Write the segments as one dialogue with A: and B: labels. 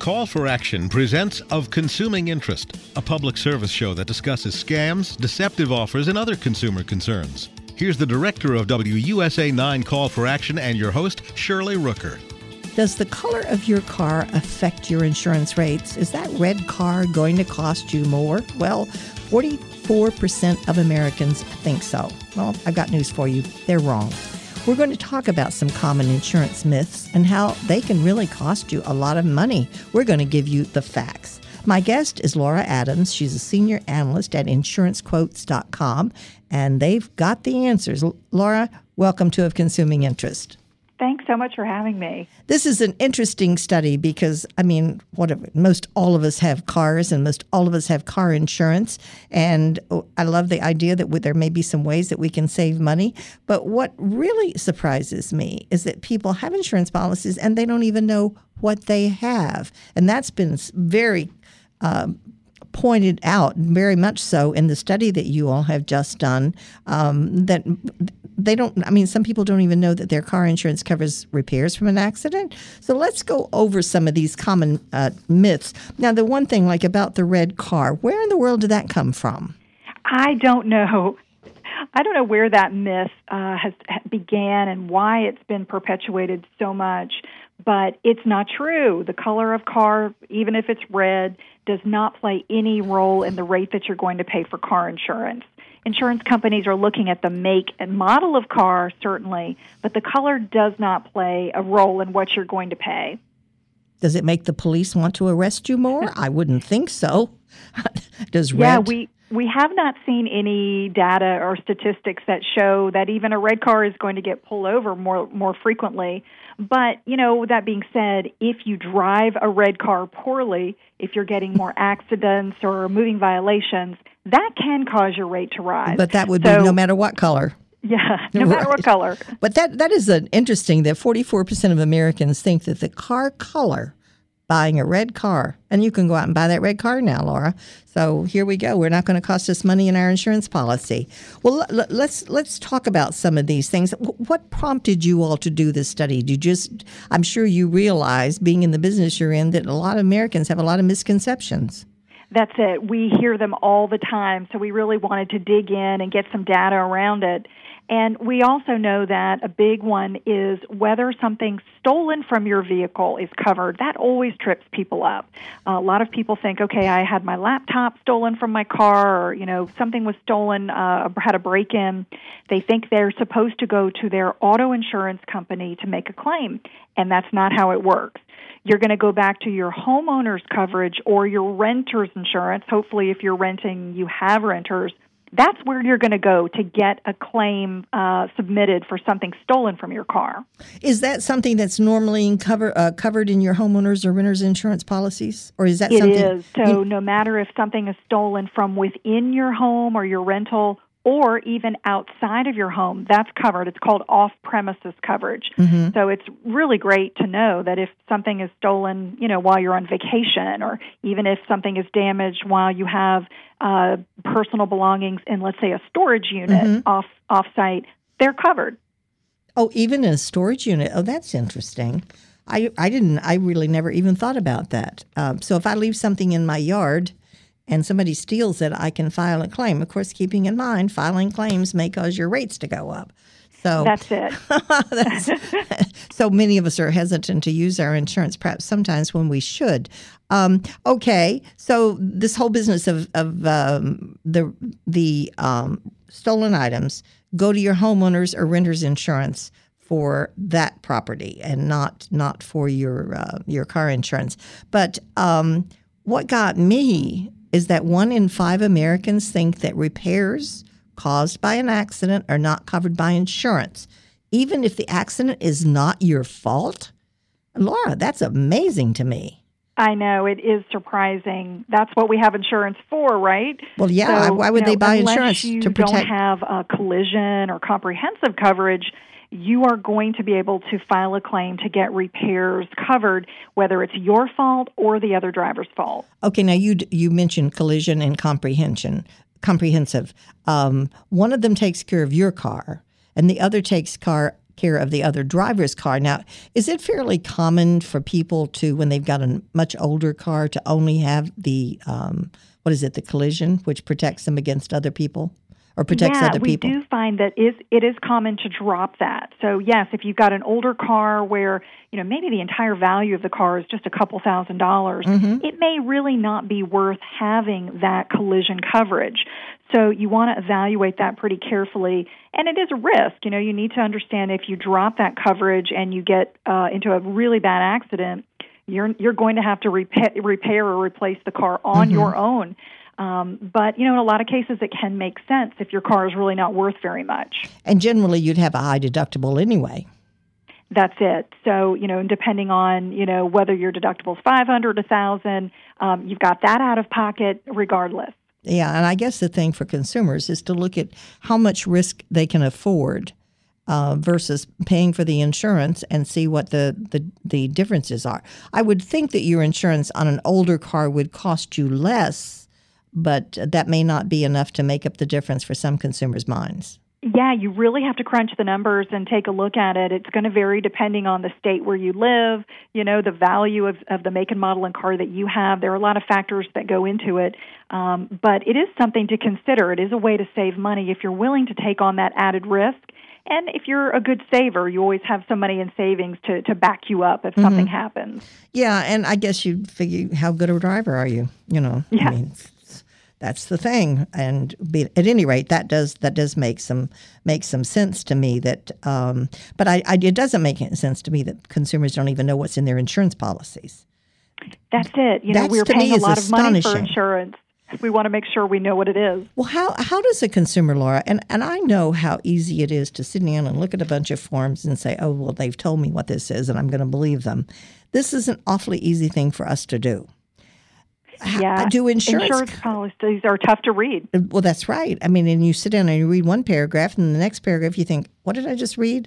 A: Call for Action presents Of Consuming Interest, a public service show that discusses scams, deceptive offers, and other consumer concerns. Here's the director of WUSA 9 Call for Action and your host, Shirley Rooker.
B: Does the color of your car affect your insurance rates? Is that red car going to cost you more? Well, 44% of Americans think so. Well, I've got news for you. They're wrong. We're going to talk about some common insurance myths and how they can really cost you a lot of money. We're going to give you the facts. My guest is Laura Adams. She's a senior analyst at insurancequotes.com, and they've got the answers. Laura, welcome to Of Consuming Interest.
C: Thanks so much for having me.
B: This is an interesting study because, most all of us have cars and most all of us have car insurance. And I love the idea that there may be some ways that we can save money. But what really surprises me is that people have insurance policies and they don't even know what they have. And that's been very pointed out, very much so, in the study that you all have just done, that they don't, some people don't even know that their car insurance covers repairs from an accident. So let's go over some of these common myths. Now, the one thing about the red car, where in the world did that come from?
C: I don't know. I don't know where that myth has began and why it's been perpetuated so much, but it's not true. The color of car, even if it's red, does not play any role in the rate that you're going to pay for car insurance. Insurance companies are looking at the make and model of car, certainly, but the color does not play a role in what you're going to pay.
B: Does it make the police want to arrest you more? I wouldn't think so. Does red?
C: Yeah, we have not seen any data or statistics that show that even a red car is going to get pulled over more frequently. But, that being said, if you drive a red car poorly, if you're getting more accidents or moving violations, that can cause your rate to rise.
B: But that would be no matter what color.
C: Yeah, no matter what color.
B: But that is interesting that 44% of Americans think that the car color, buying a red car, and you can go out and buy that red car now, Laura. So here we go. We're not going to cost us money in our insurance policy. Well, let's talk about some of these things. What prompted you all to do this study? I'm sure you realize, being in the business you're in, that a lot of Americans have a lot of misconceptions.
C: That's it. We hear them all the time, so we really wanted to dig in and get some data around it. And we also know that a big one is whether something stolen from your vehicle is covered. That always trips people up. A lot of people think, okay, I had my laptop stolen from my car, or, something was stolen, had a break-in. They think they're supposed to go to their auto insurance company to make a claim, and that's not how it works. You're going to go back to your homeowner's coverage or your renter's insurance. Hopefully, if you're renting, you have renters. That's where you're going to go to get a claim submitted for something stolen from your car.
B: Is that something that's normally covered in your homeowners or renters insurance policies? Or is that something?
C: It is. So no matter if something is stolen from within your home or your rental or even outside of your home, that's covered. It's called off-premises coverage. Mm-hmm. So it's really great to know that if something is stolen, while you're on vacation, or even if something is damaged while you have personal belongings in, let's say, a storage unit off-site, they're covered.
B: Oh, even in a storage unit? Oh, that's interesting. I really never even thought about that. So if I leave something in my yard and somebody steals it, I can file a claim. Of course, keeping in mind, filing claims may cause your rates to go up. So
C: that's it.
B: So many of us are hesitant to use our insurance, perhaps sometimes when we should. Okay, so this whole business of the stolen items, go to your homeowners or renters insurance for that property and not for your car insurance. But what got me is that 1 in 5 Americans think that repairs caused by an accident are not covered by insurance, even if the accident is not your fault. Laura, that's amazing to me.
C: I know, it is surprising. That's what we have insurance for, right?
B: Well, yeah, why would they buy insurance to protect?
C: Unless you don't have a collision or comprehensive coverage, you are going to be able to file a claim to get repairs covered, whether it's your fault or the other driver's fault.
B: Okay, now you mentioned collision and comprehensive. One of them takes care of your car, and the other takes care care of the other driver's car. Now, is it fairly common for people to, when they've got a much older car, to only have the, the collision, which protects them against other people? Or protects other people?
C: Yeah, we do find that it is common to drop that. So yes, if you've got an older car where maybe the entire value of the car is just a couple $1,000s, it may really not be worth having that collision coverage. So you want to evaluate that pretty carefully, and it is a risk. You need to understand if you drop that coverage and you get into a really bad accident, you're going to have to repair or replace the car on your own. But, in a lot of cases, it can make sense if your car is really not worth very much.
B: And generally, you'd have a high deductible anyway.
C: That's it. So, depending on, whether your deductible is $500, $1,000, you've got that out of pocket regardless.
B: Yeah, and I guess the thing for consumers is to look at how much risk they can afford versus paying for the insurance and see what the differences are. I would think that your insurance on an older car would cost you less, but that may not be enough to make up the difference for some consumers' minds.
C: Yeah, you really have to crunch the numbers and take a look at it. It's going to vary depending on the state where you live, the value of the make and model and car that you have. There are a lot of factors that go into it, but it is something to consider. It is a way to save money if you're willing to take on that added risk. And if you're a good saver, you always have some money in savings to back you up if something happens. Yeah,
B: and I guess you figure, how good a driver are you?
C: Yeah.
B: I mean, that's the thing, and at any rate, that does make some sense to me. That, but it doesn't make sense to me that consumers don't even know what's in their insurance policies.
C: That's it. We're paying a lot of money for insurance. We want to make sure we know what it is.
B: Well, how does a consumer, Laura? And I know how easy it is to sit down and look at a bunch of forms and say, "Oh, well, they've told me what this is, and I'm going to believe them." This is an awfully easy thing for us to do.
C: Yeah,
B: do insurance
C: policies are tough to read.
B: Well, that's right. I mean, and you sit down and you read one paragraph, and the next paragraph you think, "What did I just read?"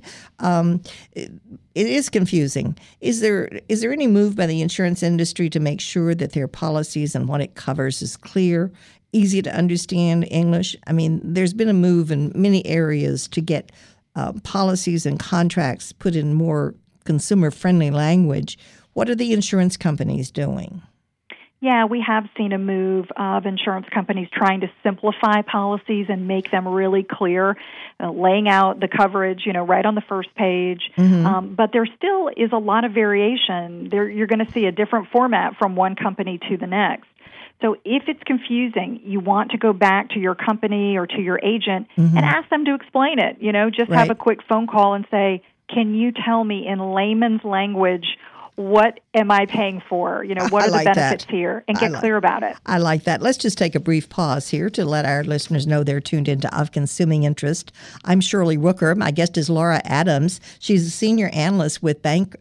B: It is confusing. Is there any move by the insurance industry to make sure that their policies and what it covers is clear, easy to understand English? I mean, there's been a move in many areas to get policies and contracts put in more consumer-friendly language. What are the insurance companies doing?
C: Yeah, we have seen a move of insurance companies trying to simplify policies and make them really clear, laying out the coverage, right on the first page. But there still is a lot of variation. You're going to see a different format from one company to the next. So if it's confusing, you want to go back to your company or to your agent and ask them to explain it. Just have a quick phone call and say, "Can you tell me in layman's language, what am I paying for? What are the benefits here?" And get clear about it.
B: I like that. Let's just take a brief pause here to let our listeners know they're tuned into Of Consuming Interest. I'm Shirley Rooker. My guest is Laura Adams. She's a senior analyst with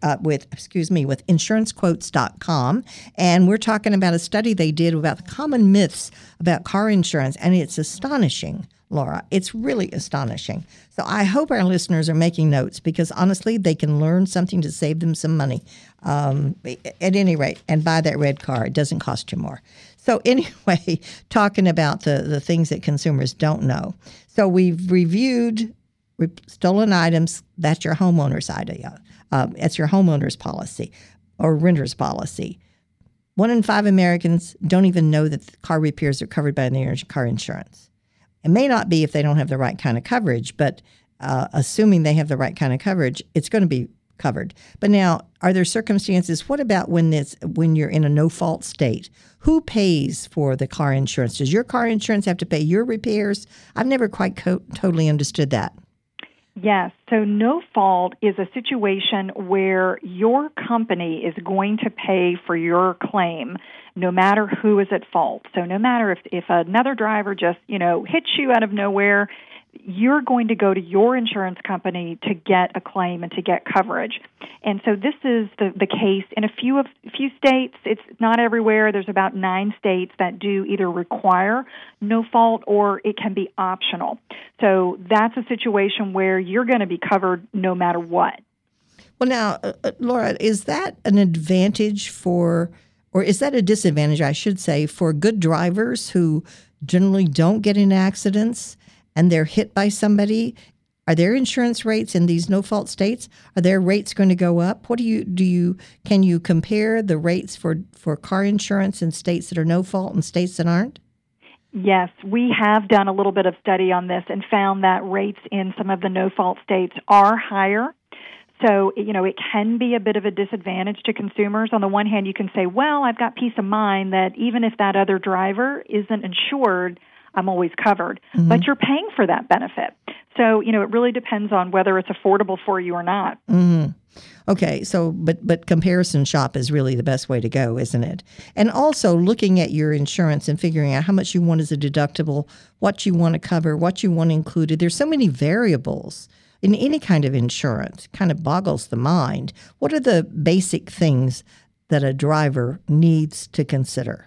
B: insurancequotes.com, and we're talking about a study they did about the common myths about car insurance, and it's astonishing. Laura, it's really astonishing. So I hope our listeners are making notes because, honestly, they can learn something to save them some money. At any rate, and buy that red car. It doesn't cost you more. So anyway, talking about the things that consumers don't know. So we've reviewed stolen items. That's your homeowner's idea. That's your homeowner's policy or renter's policy. 1 in 5 Americans don't even know that car repairs are covered by their car insurance. It may not be if they don't have the right kind of coverage, but assuming they have the right kind of coverage, it's going to be covered. But now, are there circumstances? What about when you're in a no-fault state? Who pays for the car insurance? Does your car insurance have to pay your repairs? I've never quite totally understood that.
C: Yes. So no fault is a situation where your company is going to pay for your claim no matter who is at fault. So no matter if another driver just, hits you out of nowhere, you're going to go to your insurance company to get a claim and to get coverage. And so this is the case in a few states. It's not everywhere. There's about 9 states that do either require no fault or it can be optional. So that's a situation where you're going to be covered no matter what.
B: Well, now, Laura, is that an advantage or is that a disadvantage, I should say, for good drivers who generally don't get in accidents and they're hit by somebody? Are their insurance rates in these no-fault states, are their rates going to go up? What can you compare the rates for car insurance in states that are no-fault and states that aren't?
C: Yes, we have done a little bit of study on this and found that rates in some of the no-fault states are higher. So, it can be a bit of a disadvantage to consumers. On the one hand, you can say, well, I've got peace of mind that even if that other driver isn't insured, I'm always covered. Mm-hmm. But you're paying for that benefit. So, it really depends on whether it's affordable for you or not.
B: Mm-hmm. Okay, so but comparison shop is really the best way to go, isn't it? And also looking at your insurance and figuring out how much you want as a deductible, what you want to cover, what you want included. There's so many variables in any kind of insurance. It kind of boggles the mind. What are the basic things that a driver needs to consider?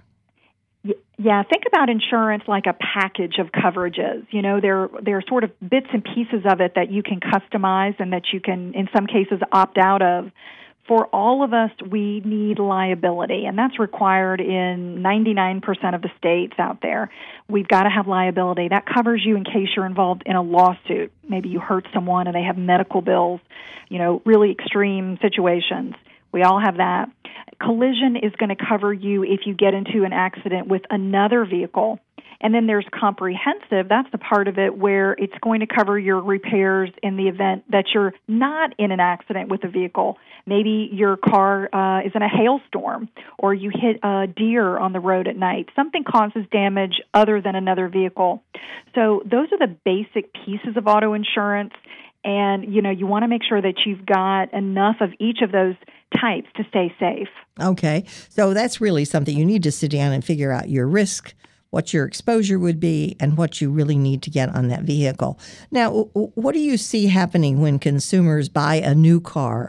C: Yeah, think about insurance like a package of coverages. There are sort of bits and pieces of it that you can customize and that you can, in some cases, opt out of. For all of us, we need liability, and that's required in 99% of the states out there. We've got to have liability. That covers you in case you're involved in a lawsuit. Maybe you hurt someone and they have medical bills, really extreme situations. We all have that. Collision is going to cover you if you get into an accident with another vehicle. And then there's comprehensive. That's the part of it where it's going to cover your repairs in the event that you're not in an accident with a vehicle. Maybe your car is in a hailstorm, or you hit a deer on the road at night. Something causes damage other than another vehicle. So those are the basic pieces of auto insurance. And, you want to make sure that you've got enough of each of those types to stay safe.
B: Okay. So that's really something you need to sit down and figure out your risk, what your exposure would be, and what you really need to get on that vehicle. Now, what do you see happening when consumers buy a new car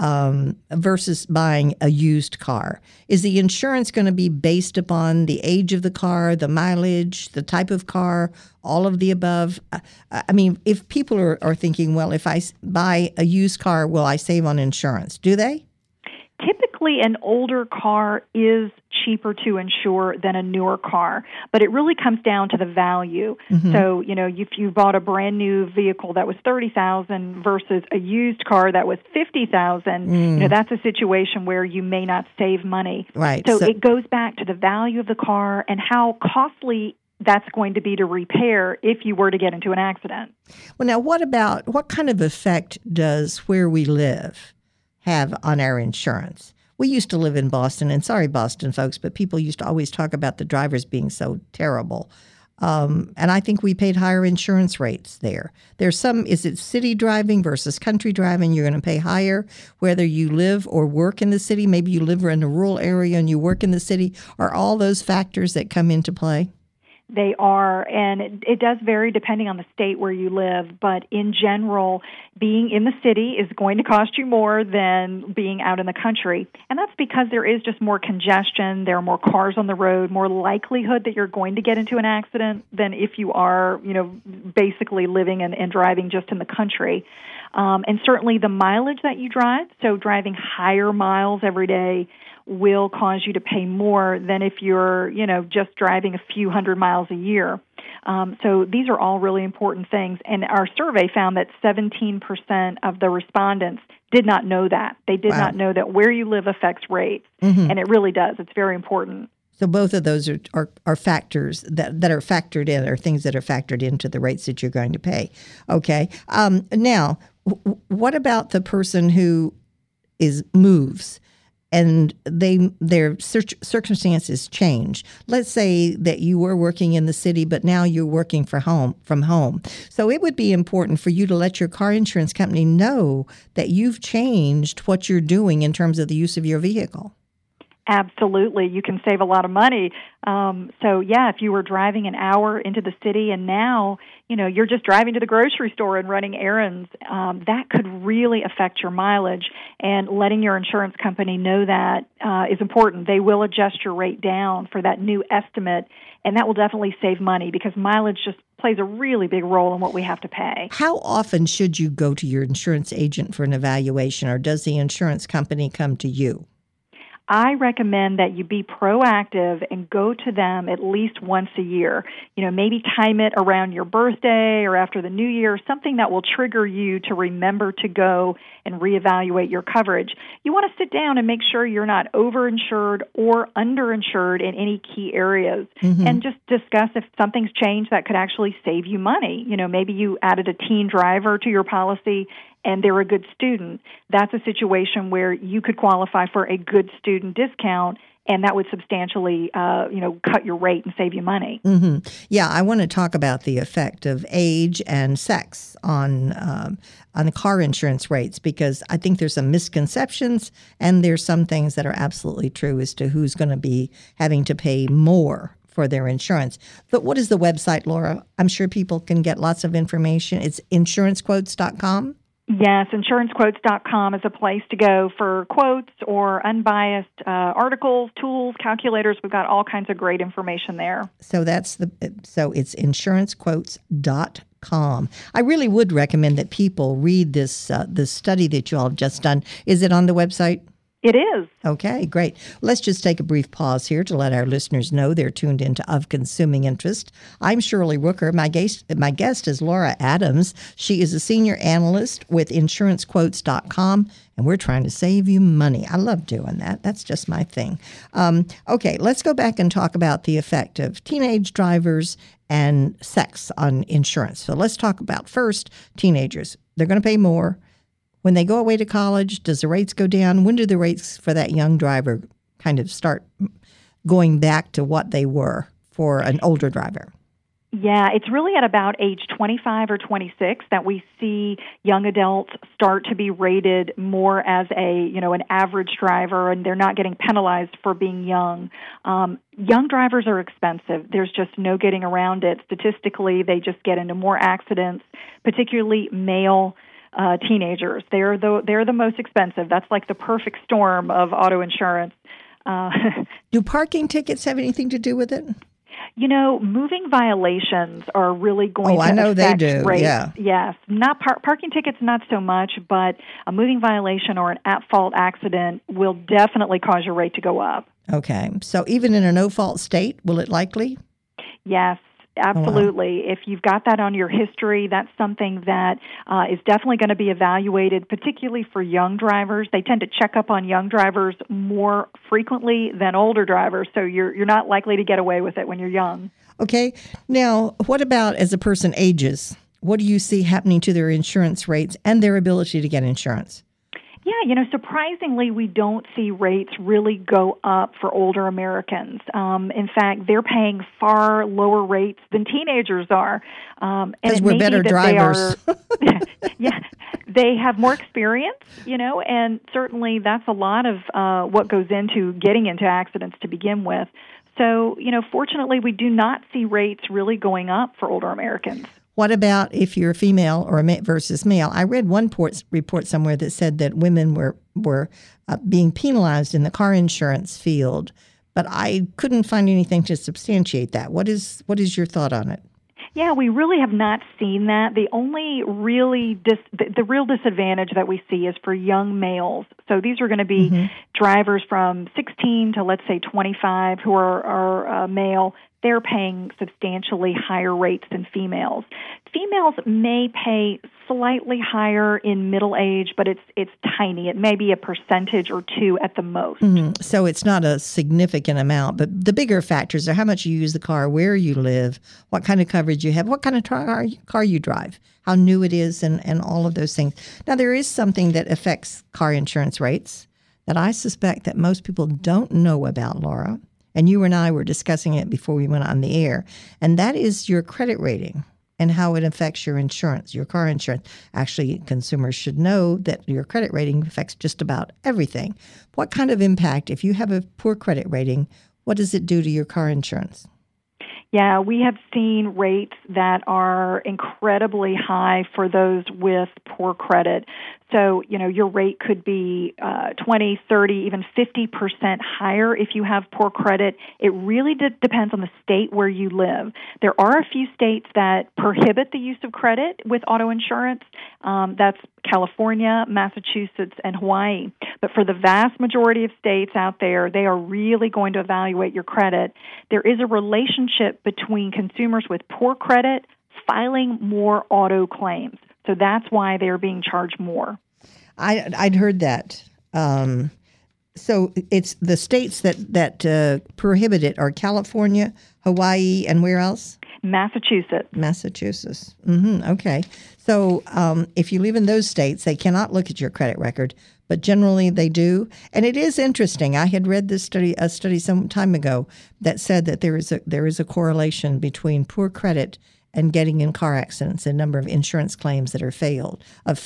B: versus buying a used car? Is the insurance going to be based upon the age of the car, the mileage, the type of car, all of the above? I mean, if people are thinking, well, if I buy a used car, will I save on insurance? Do they?
C: Typically, an older car is cheaper to insure than a newer car, but it really comes down to the value. Mm-hmm. So, if you bought a brand new vehicle that was $30,000 versus a used car that was $50,000, that's a situation where you may not save money.
B: Right.
C: So it goes back to the value of the car and how costly that's going to be to repair if you were to get into an accident.
B: Well, now, what kind of effect does where we live have on our insurance? We used to live in Boston, and sorry, Boston folks, but people used to always talk about the drivers being so terrible. And I think we paid higher insurance rates there. Is it city driving versus country driving? You're going to pay higher whether you live or work in the city. Maybe you live in a rural area and you work in the city. Are all those factors that come into play?
C: They are, and it does vary depending on the state where you live, but in general, being in the city is going to cost you more than being out in the country, and that's because there is just more congestion, there are more cars on the road, more likelihood that you're going to get into an accident than if you are, basically living and driving just in the country. And certainly the mileage that you drive, so driving higher miles every day, will cause you to pay more than if you're, just driving a few hundred miles a year. So these are all really important things. And our survey found that 17% of the respondents did not know that. They did not know that where you live affects rates. Mm-hmm. And it really does. It's very important.
B: So both of those are factors that are factored in, or things that are factored into the rates that you're going to pay. Okay. Now, what about the person who moves? And their circumstances change. Let's say that you were working in the city, but now you're working from home. So it would be important for you to let your car insurance company know that you've changed what you're doing in terms of the use of your vehicle.
C: Absolutely. You can save a lot of money. If you were driving an hour into the city and now, you're just driving to the grocery store and running errands, that could really affect your mileage. And letting your insurance company know that is important. They will adjust your rate down for that new estimate, and that will definitely save money because mileage just plays a really big role in what we have to pay.
B: How often should you go to your insurance agent for an evaluation, or does the insurance company come to you?
C: I recommend that you be proactive and go to them at least once a year. Maybe time it around your birthday or after the new year, something that will trigger you to remember to go and reevaluate your coverage. You want to sit down and make sure you're not overinsured or underinsured in any key areas, and just discuss if something's changed that could actually save you money. Maybe you added a teen driver to your policy and they're a good student. That's a situation where you could qualify for a good student discount, and that would substantially, cut your rate and save you money.
B: Yeah, I want to talk about the effect of age and sex on the car insurance rates, because I think there's some misconceptions and there's some things that are absolutely true as to who's going to be having to pay more for their insurance. But what is the website, Laura? I'm sure people can get lots of information. It's insurancequotes.com.
C: Yes, insurancequotes.com is a place to go for quotes or unbiased articles, tools, calculators. We've got all kinds of great information there.
B: So it's insurancequotes.com. I really would recommend that people read this study that you all have just done. Is it on the website?
C: It is.
B: Okay, great. Let's just take a brief pause here to let our listeners know they're tuned into Of Consuming Interest. I'm Shirley Rooker. My guest is Laura Adams. She is a senior analyst with insurancequotes.com, and we're trying to save you money. I love doing that. That's just my thing. Okay, let's go back and talk about the effect of teenage drivers and sex on insurance. So let's talk about first teenagers. They're going to pay more. When they go away to college, does the rates go down? When do the rates for that young driver kind of start going back to what they were for an older driver?
C: Yeah, it's really at about age 25 or 26 that we see young adults start to be rated more as an average driver, and they're not getting penalized for being young. Young drivers are expensive. There's just no getting around it. Statistically, they just get into more accidents, particularly male teenagers. They're the most expensive. That's like the perfect storm of auto insurance.
B: Do parking tickets have anything to do with it?
C: Moving violations are really going to
B: I know
C: affect
B: they do.
C: rates.
B: Yeah.
C: Yes, not parking tickets, not so much, but a moving violation or an at-fault accident will definitely cause your rate to go up.
B: Okay, so even in a no-fault state, will it likely?
C: Yes. Absolutely. If you've got that on your history, that's something that is definitely going to be evaluated, particularly for young drivers. They tend to check up on young drivers more frequently than older drivers, so you're not likely to get away with it when you're young.
B: Okay. Now, what about as a person ages? What do you see happening to their insurance rates and their ability to get insurance?
C: Yeah, surprisingly, we don't see rates really go up for older Americans. In fact, they're paying far lower rates than teenagers are.
B: Because we're better drivers.
C: Yeah, they have more experience, and certainly that's a lot of what goes into getting into accidents to begin with. So, fortunately, we do not see rates really going up for older Americans.
B: What about if you're female or versus male? I read one report somewhere that said that women were being penalized in the car insurance field, but I couldn't find anything to substantiate that. What is your thought on it?
C: Yeah, we really have not seen that. The only the real disadvantage that we see is for young males. So these are going to be drivers from 16 to, let's say, 25 who are male. They're paying substantially higher rates than females. Females may pay slightly higher in middle age, but it's tiny. It may be a percentage or two at the most.
B: So it's not a significant amount, but the bigger factors are how much you use the car, where you live, what kind of coverage you have, what kind of car you drive, how new it is, and all of those things. Now, there is something that affects car insurance rates that I suspect that most people don't know about, Laura. And you and I were discussing it before we went on the air, and that is your credit rating and how it affects your insurance, your car insurance. Actually, consumers should know that your credit rating affects just about everything. What kind of impact, if you have a poor credit rating, what does it do to your car insurance?
C: Yeah, we have seen rates that are incredibly high for those with poor credit. So, your rate could be 20, 30, even 50% higher if you have poor credit. It really depends on the state where you live. There are a few states that prohibit the use of credit with auto insurance. That's California, Massachusetts, and Hawaii. But for the vast majority of states out there, they are really going to evaluate your credit. There is a relationship between consumers with poor credit filing more auto claims. So that's why they're being charged more.
B: I'd heard that. So it's the states that prohibit it are California, Hawaii, and where else?
C: Massachusetts.
B: Okay. So if you live in those states, they cannot look at your credit record, but generally they do. And it is interesting. I had read this a study some time ago that said that there is a correlation between poor credit and getting in car accidents, a number of insurance claims that are filed.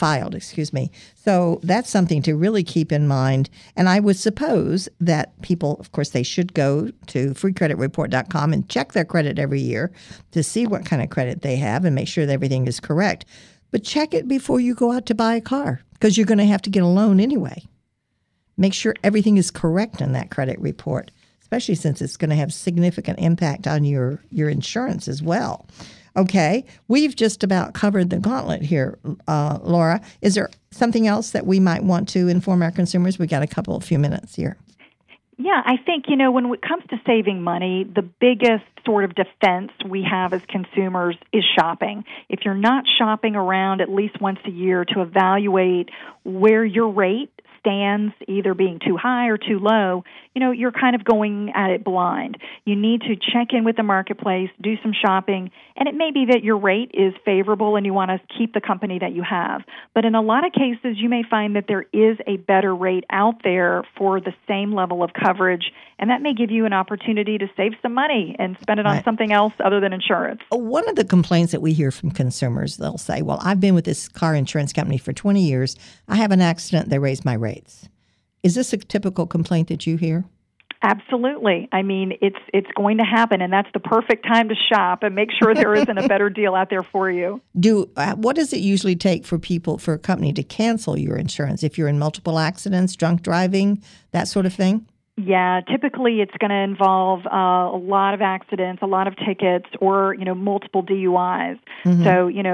B: So that's something to really keep in mind. And I would suppose that people, of course, they should go to freecreditreport.com and check their credit every year to see what kind of credit they have and make sure that everything is correct. But check it before you go out to buy a car, because you're going to have to get a loan anyway. Make sure everything is correct in that credit report, especially since it's going to have significant impact on your insurance as well. Okay, we've just about covered the gauntlet here, Laura. Is there something else that we might want to inform our consumers? We got a few minutes here.
C: Yeah, I think, when it comes to saving money, the biggest sort of defense we have as consumers is shopping. If you're not shopping around at least once a year to evaluate where your rate stands, either being too high or too low, you're kind of going at it blind. You need to check in with the marketplace, do some shopping, and it may be that your rate is favorable and you want to keep the company that you have. But in a lot of cases, you may find that there is a better rate out there for the same level of coverage, and that may give you an opportunity to save some money and spend it on something else other than insurance.
B: One of the complaints that we hear from consumers, they'll say, well, I've been with this car insurance company for 20 years. I have an accident. They raised my rates. Is this a typical complaint that you hear?
C: Absolutely. I mean, it's going to happen, and that's the perfect time to shop and make sure there isn't a better deal out there for you.
B: What does it usually take for a company to cancel your insurance if you're in multiple accidents, drunk driving, that sort of thing?
C: Yeah, typically it's going to involve a lot of accidents, a lot of tickets, or multiple DUIs. Mm-hmm.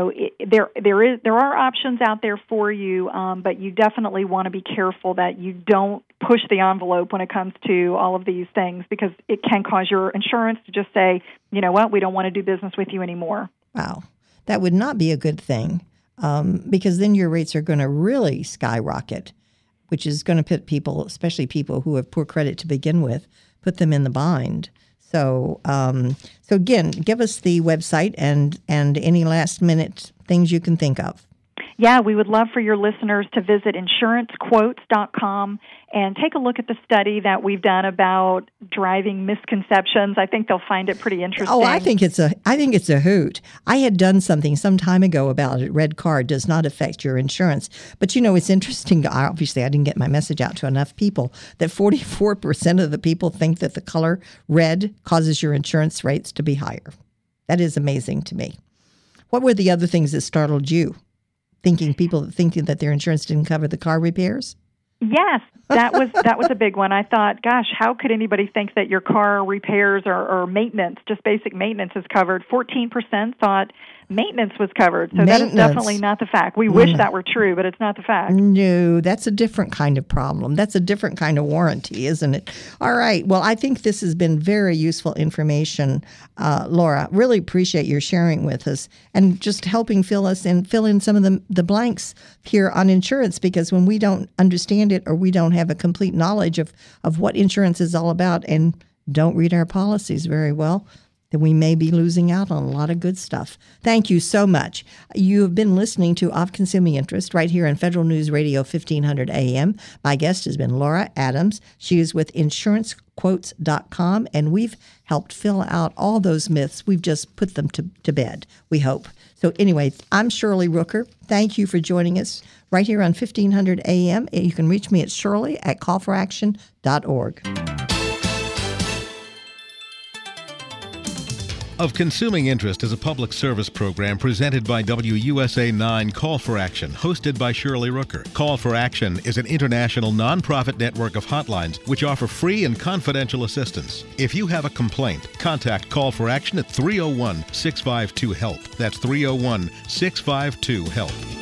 C: So there are options out there for you, but you definitely want to be careful that you don't push the envelope when it comes to all of these things, because it can cause your insurance to just say, you know what, we don't want to do business with you anymore.
B: Wow, that would not be a good thing, because then your rates are going to really skyrocket, which is going to put people, especially people who have poor credit to begin with, put them in the bind. So again, give us the website and any last-minute things you can think of.
C: Yeah, we would love for your listeners to visit insurancequotes.com and take a look at the study that we've done about driving misconceptions. I think they'll find it pretty interesting.
B: Oh, I think it's a hoot. I had done something some time ago about it. Red card does not affect your insurance. But, it's interesting. Obviously, I didn't get my message out to enough people that 44% of the people think that the color red causes your insurance rates to be higher. That is amazing to me. What were the other things that startled you? People thinking that their insurance didn't cover the car repairs?
C: Yes, that was a big one. I thought, gosh, how could anybody think that your car repairs or maintenance, just basic maintenance, is covered? 14% thought maintenance was covered. So that is definitely not the fact. We wish that were true, but it's not the fact.
B: No, that's a different kind of problem. That's a different kind of warranty, isn't it? All right. Well, I think this has been very useful information, Laura. Really appreciate your sharing with us and just helping fill in some of the blanks here on insurance, because when we don't understand it or we don't have a complete knowledge of what insurance is all about and don't read our policies very well, then we may be losing out on a lot of good stuff. Thank you so much. You have been listening to Of Consuming Interest right here on Federal News Radio 1500 AM. My guest has been Laura Adams. She is with insurancequotes.com, and we've helped fill out all those myths. We've just put them to bed, we hope. So anyway, I'm Shirley Rooker. Thank you for joining us right here on 1500 AM. You can reach me at shirley@callforaction.org.
A: of Consuming Interest is a public service program presented by WUSA 9 Call for Action, hosted by Shirley Rooker. Call for Action is an international nonprofit network of hotlines which offer free and confidential assistance. If you have a complaint, contact Call for Action at 301-652-HELP. That's 301-652-HELP.